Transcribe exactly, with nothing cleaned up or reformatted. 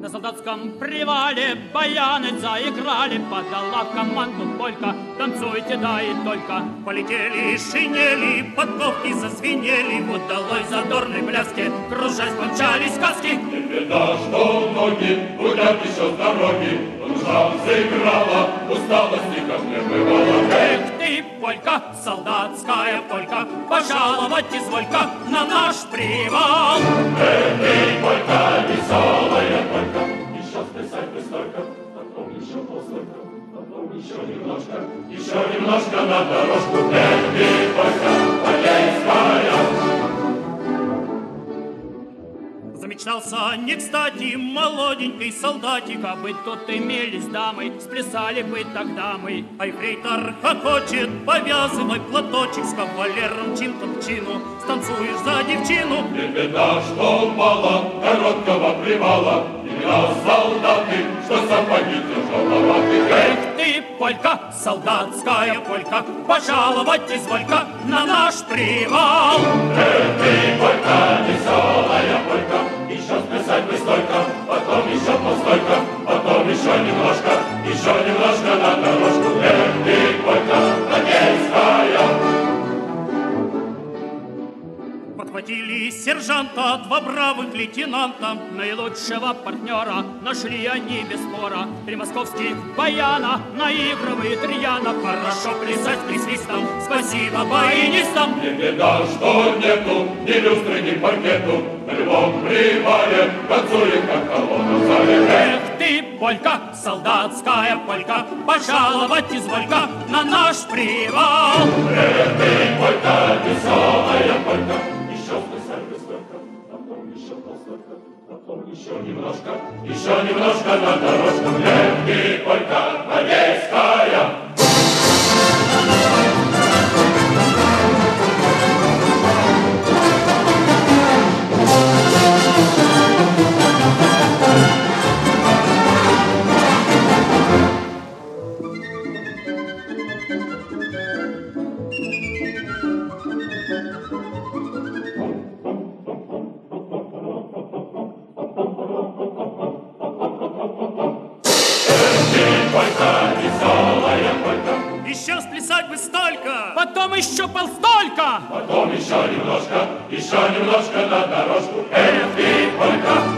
На солдатском привале баяны заиграли, подала команду полька: танцуйте, да и только. Полетели шинели, подковки зазвенели, в удалой задорной пляске кружась помчались сказки. Не беда, что ноги гудят еще с дороги, душа заиграла, усталости как не бывало. Эх ты, полька, солдатская полька, пожаловать изволька на наш привал. Эх ты, полька, веселая полька, еще сплясать бы столько, потом еще полстолько, потом еще немножко, еще немножко на дорожку. Эх ты, полька, полейская. Замечтался не кстати молоденький солдатик, а бы тут имелись дамы, сплясали бы тогда мы. Айфрейтор хохочет, повязывай платочек, с кавалером чин к чину, станцуешь за девчину. Не беда, что мало короткого привала, имена солдаты, что сапоги тяжеловаты. Эх ты, полька, солдатская полька, пожаловать изволька на наш привал. Эх ты, полька, веселая полька, еще сплясать бы столько, потом еще полстолько, потом еще немножко, еще немножко на дорожку. Эх ты, полька, лакейская. Подхватили сержанта, два бравых лейтенанта, наилучшего партнера нашли они без спора. Три московских баяна наигрывает рьяно, хорошо плясать присвистом, спасибо баянистам. Не беда, что нету ни люстры, ни паркету, на любом привале танцует, как колонна в зале. Эх ты, полька, солдатская полька, пожаловать изволька на наш привал. Эх ты, полька, веселая полька, еще сплясать бы столько, потом еще полстолько, потом еще немножко, еще немножко на дорожку. Эх ты, полька, лакейская. Еще сплясать бы столько, потом еще полстолько, Потом еще немножко, еще немножко на дорожку. Эх ты, полька,